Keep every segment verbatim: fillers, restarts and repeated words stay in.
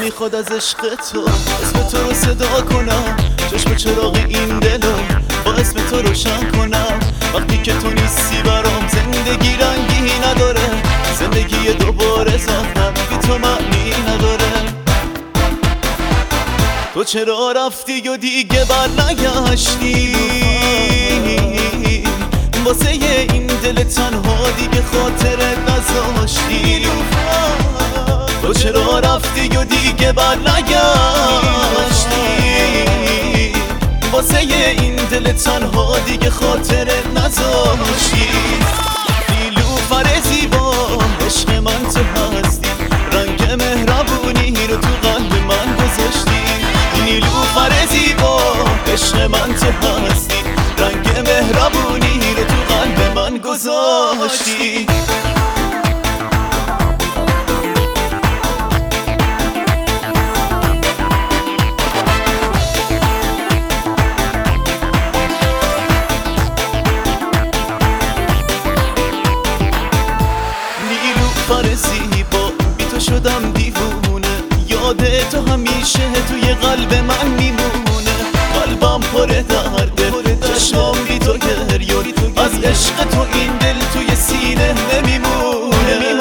میخواد از عشق تو اسم تو رو صدا کنم، چشم چراغ این دلو با اسم تو روشن کنم. وقتی که تو نیستی برام زندگی رنگی نداره، زندگی دوباره ساختم بی تو معنی نداره. تو چرا رفتی و دیگه بر نگشتی، واسه این دل تنها دیگه خاطرت نذاشتی. تو چرا رفتی و دیگه بر نگشتی، واسه این دل تنها دیگه خاطرت نذاشتی. نیلوفر زیبا عشق من تو هستی، رنگ مهربونی رو تو قلب من گذاشتی. نیلوفر زیبا عشق من تو هستی، رنگ مهربونی رو تو قلب من گذاشتی. نیلوفر زیبا بی تو شدم دیوونه، یاد تو همیشه توی قلب من میمونه. قلبم پر درده، چشمام بی تو گریه، از عشق تو این دل توی سینه نمیمونه.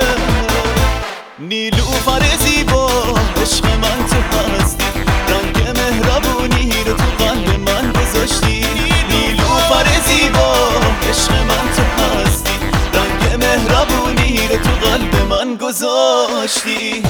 نیلوفر زیبا عشق من تو هستی، رنگ مهربونی رو تو قلب من گذاشتی. نیلوفر زیبا عشق من تو هستی، رنگ مهربونی رو تو قلب من گذاشتی.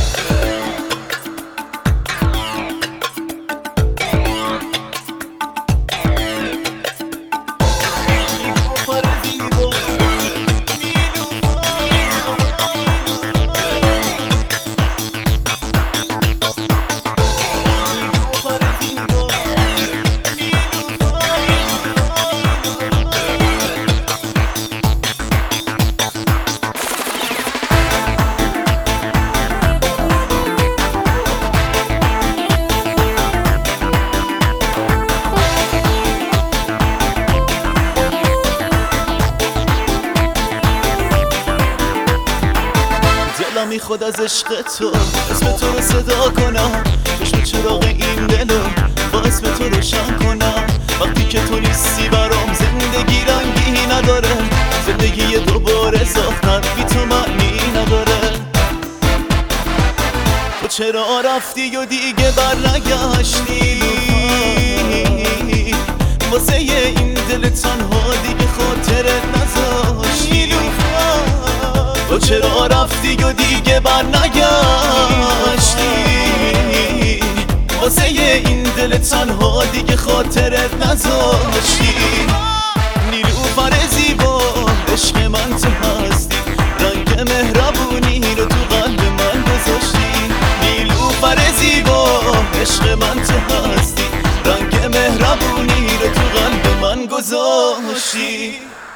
دلم میخواد از عشق تو اسم تو رو صدا کنم، چشم چراغ این دلو با اسم تو روشن کنم. وقتی که تو نیستی برام زندگی رنگی نداره، زندگی دوباره ساختن بی تو معنی نداره. تو چرا رفتی و دیگه بر نگشتی، واسه این دل تنها دیگه خاطرت نذاشتی. تو چرا رفتی و دیگه بر نگشتی، واسه این دل تنها دیگه خاطرت نذاشتی. نیلوفر زیبا عشق من تو هستی، رنگ مهربونی رو تو قلب من گذاشتی. نیلوفر زیبا عشق من تو هستی، رنگ مهربونی رو تو قلب من گذاشتی.